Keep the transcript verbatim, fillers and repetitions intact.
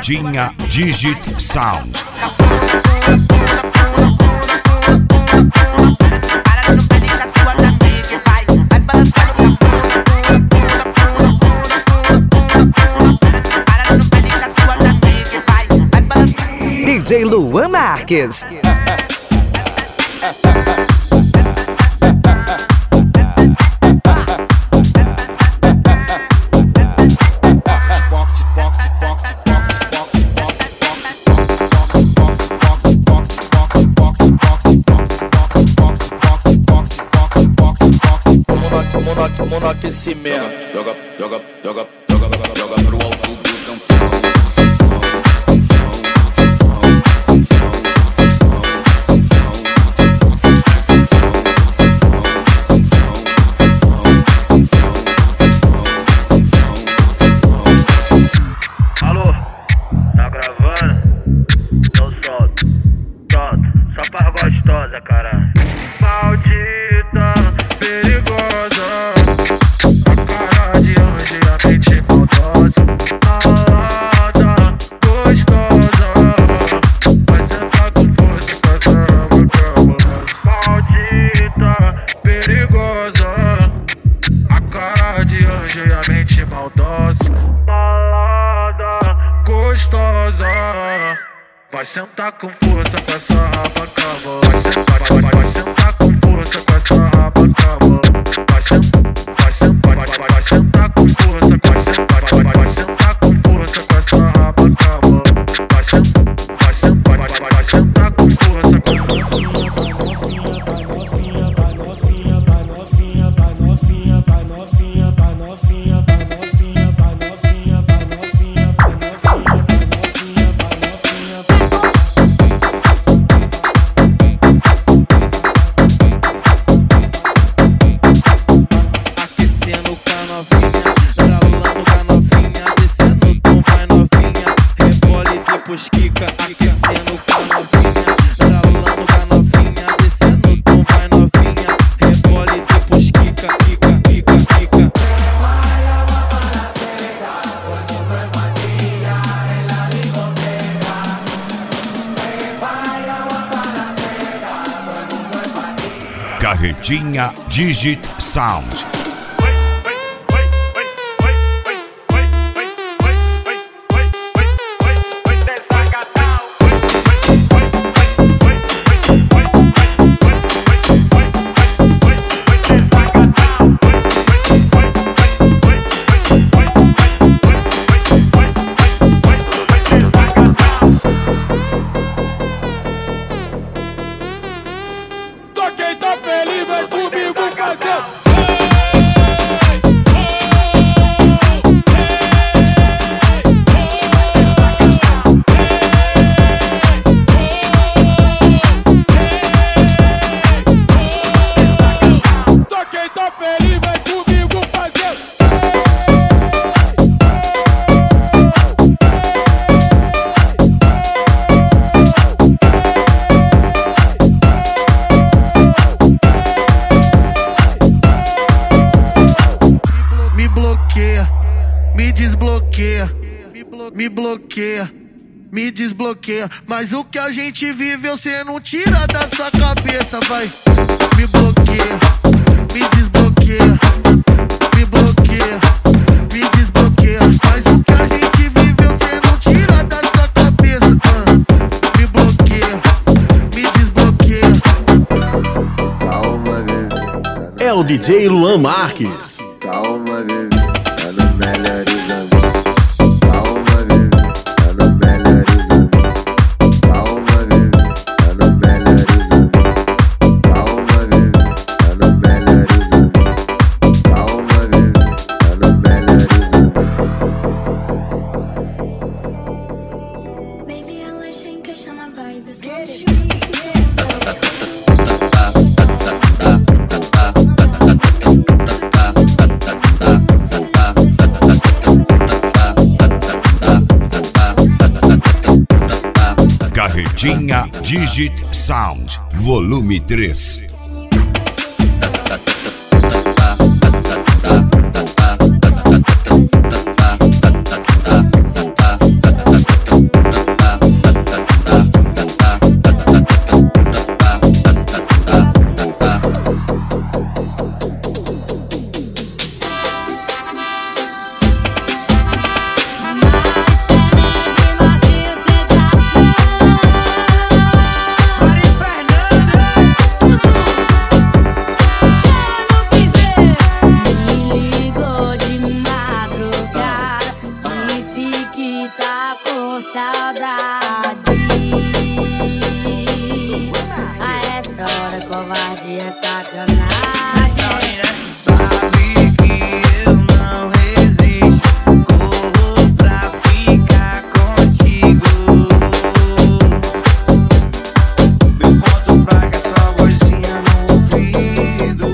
Carretinha Digit Sound. D J Luan Marques. Tamo no aquecimento. Joga, joga, joga, joga, joga, joga pro alto do sanfão. Alô, tá gravando? Então solta, solta, só pra gostosa, cara. Maldita, perigosa, a cara de anjo e a mente maldosa. Malada, gostosa, vai sentar com força com essa alma cabulosa. Maldita, perigosa, a cara de anjo e a mente maldosa. Malada, gostosa, vai sentar com força com essa raba cabulosa. Vai sentar, vai, vai, vai sentar com força com essa raba cabulosa. Vai sentar, vai sentar, vai, vai, vai sentar com força, vai sentar, vai, vai, vai sentar com força com essa raba cabulosa. Vai sentar, vai sentar, vai, vai, vai sentar com força com essa Kika, aquecendo com a novinha, ralando com a novinha, descendo o tom, vai novinha, rebole depois quica, quica, quica, quica. Carretinha Digit Sound. Quem tá feliz vem comigo fazer. Só quem tá feliz vem comigo fazer. Me bloqueia, me desbloqueia, me bloqueia, me desbloqueia. Mas o que a gente vive você não tira da sua cabeça, vai. Me bloqueia, me desbloqueia, me bloqueia, me desbloqueia. Mas o que a gente vive você não tira da sua cabeça, ah. Me bloqueia, me desbloqueia. Calma, bebê. É o D J Luan Marques. Calma, bebê, tá no melhores amigos. Calma, bebê, tá no melhores amigos. Calma, bebê, tá no melhores amigos. Calma, bebê, tá no melhores amigos. Calma, bebê, tá no melhores amigos. Baby, ela deixa encaixar na vibe, eu sou Carretinha Digit Sound, volume três. sabe, né? Sabe que eu não resisto. Corro pra ficar contigo. Meu ponto fraco é sua vozinha no ouvido.